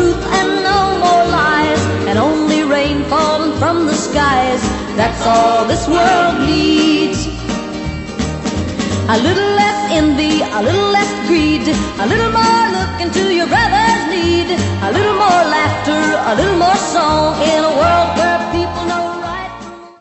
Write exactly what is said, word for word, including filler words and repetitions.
truth and no more lies, and only rain falling from the skies. That's all this world needs. A little less envy, a little less greed, a little more look into your brother's need, a little more laughter, a little more song, in a world where people know